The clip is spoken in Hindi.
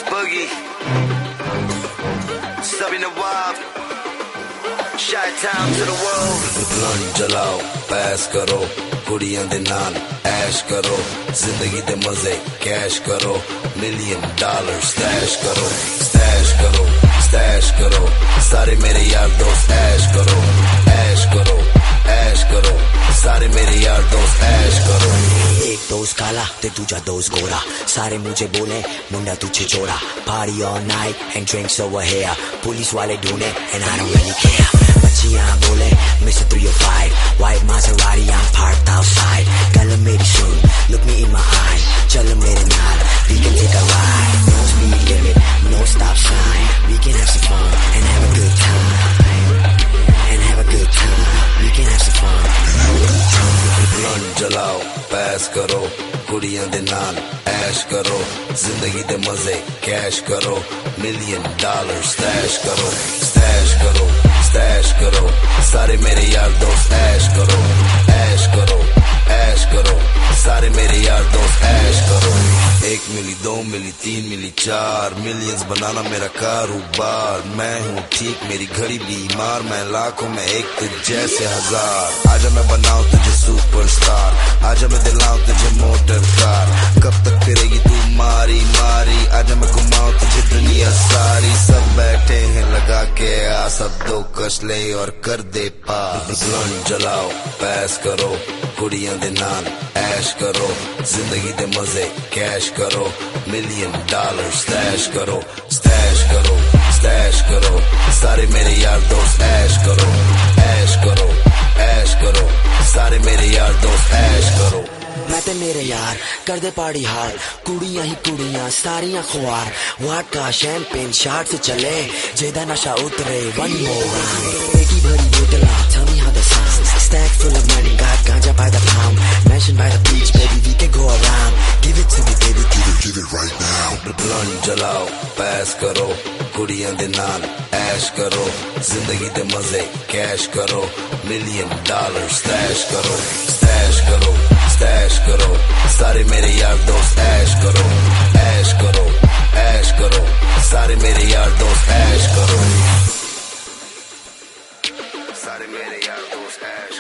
Boogie, Stubby Nawab, Chi-Town to the world. Blunt jalao, pass karo, कुड़ियां दे नाल ऐश करो, जिंदगी दे मजे कैश करो, $1,000,000 स्टैश करो, स्टैश करो, स्टैश करो, सारे मेरे यार दोस्त ऐश करो, ऐश करो, ऐश करो, सारे मेरे यार दोस्त ऐश करो। एक दोस्त काला ते दूजा दोस्त गोरा, सारे मुझे बोले मुंडा तुझे छोड़ा, party all night and drinks over here, police वाले ढूंढे and I don't really care, बच्चियां बोले Mr. 305, white Maserati I'm parked outside, गल मेरी सुन, look me in my eye, चल मेरे नाल, we can take a ride, no speed limit, no stop sign, we can have some fun and have a good time, and have a good time, we can have some fun and have a good time. Blunt jalao, pass करो, कुड़ियां दे नाल ऐश करो, जिंदगी दे मजे कैश करो, $1,000,000 स्टैश करो, स्टैश करो, स्टैश करो, सारे मेरे यार दोस्त ऐश करो, ऐश करो, ऐश करो, सारे मेरे यार दोस्त ऐश करो। 1 मिली 2 मिली 3 मिली 4 मिलियंस बनाना मेरा कारोबार, मैं हूँ ठीक मेरी घड़ी बीमार, मैं लाखों में एक तुझ जैसे हजार, आजा मैं बनाऊं तुझे सुपरस्टार, आजा मैं दिलाऊं तुझे मोटर कार, कब तक फिरेगी तू मारी मारी, आजा मैं घुमाऊं तुझे दुनिया सारी, सब बैठे हैं लगा के आ, सब दो कस ले और कर दे पास। ब्लंट जलाओ, पैस करो, कुड़ियां दे नाल ऐश करो, जिंदगी दे मजे कैश करो, $1,000,000 स्टैश करो, स्टैश करो, स्टैश करो, सारे मेरे यार दोस्त ऐश करो, ऐश करो, ऐश करो, सारे मेरे यार दोस्त ऐश करो। मैं ते मेरे यार कर दे पार्टी हार, कुड़ियां ही कुड़ियां सारियां खुआर, वाडका शैंपेन शार्ट से चले, जेदा नशा उतरे one more round, पेटी भरी बोतला, tell me how that sounds, stack full of money, got ganja by the pound, mansion by the beach, baby we can go around, give it to me baby, give it right now। Blunt जलाओ, पैस करो, कुड़ियां दे नाल ऐश करो, जिंदगी दे मजे कैश करो, $1,000,000 स्टैश करो, स्टैश करो, स्टैश करो, सारे मेरे यार दोस्त ऐश करो, ऐश करो, ऐश करो, सारे मेरे यार दोस्त ऐश करो, सारे मेरे यार दोस्त ऐश